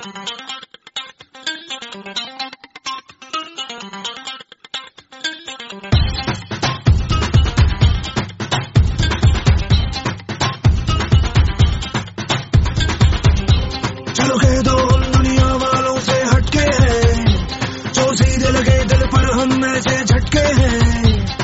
चलो कह दो हम दुनिया वालों से हटके हैं, जो सीधे लगे दिल पर हम ऐसे झटके हैं।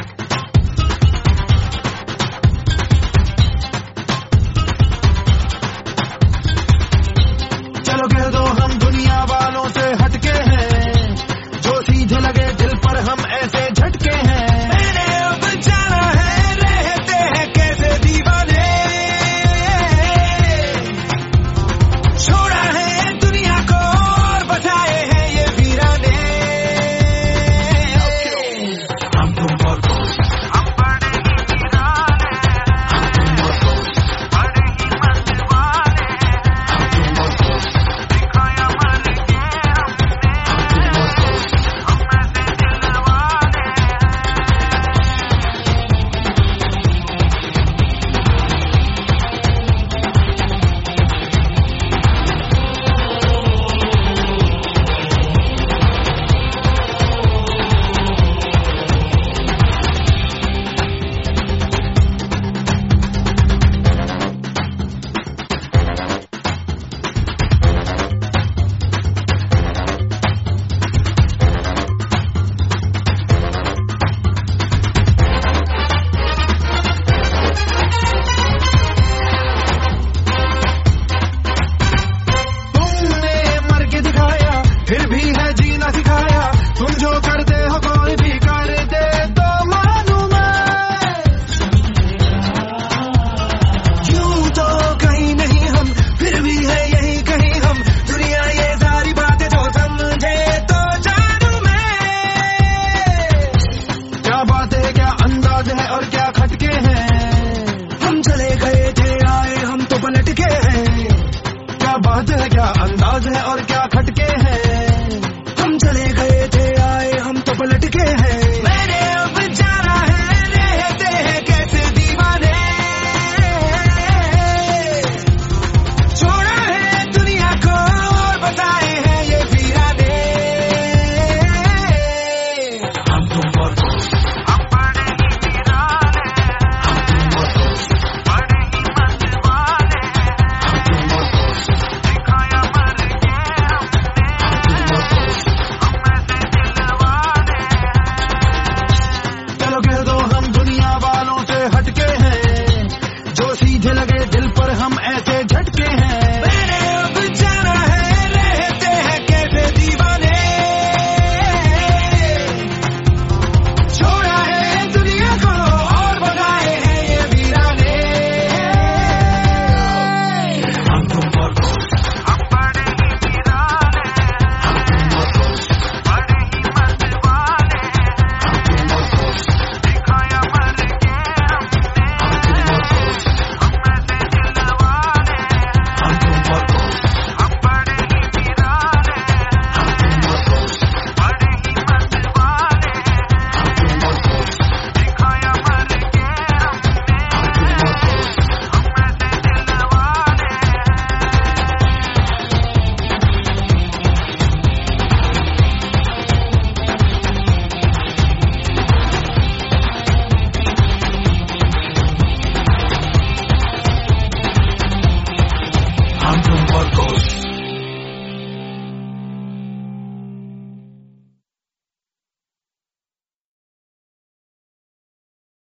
चलो कह दो हम दुनिया वालों से हटके हैं, जो सीधे लगे दिल पर हम ऐसे झटके हैं। मैंने अब जाना है रहते हैं कैसे दीवाने, छोड़ा है दुनिया को और बचाए हैं ये वीराने। हम तुम और हम बड़े ही वीराने, हम तुम और बड़े ही मस्त वाले, हम तुम और दिखाया मन के हमने, हम तुम और हम ऐसे दिल वाले। तुमने मर के दिखाया फिर भी है जीना सिखाया, तुम जो करते हो कोई भी कर दे तो मालूम है। यूं तो कहीं नहीं हम फिर भी है यही कहीं हम, दुनिया ये सारी बातें जो समझे तो जानू मैं। क्या बात है क्या अंदाज है और क्या खटके हैं, हम चले गए थे आए हम तो पलट के हैं। क्या बात है क्या अंदाज है और क्या खटके हैं, हम चले गए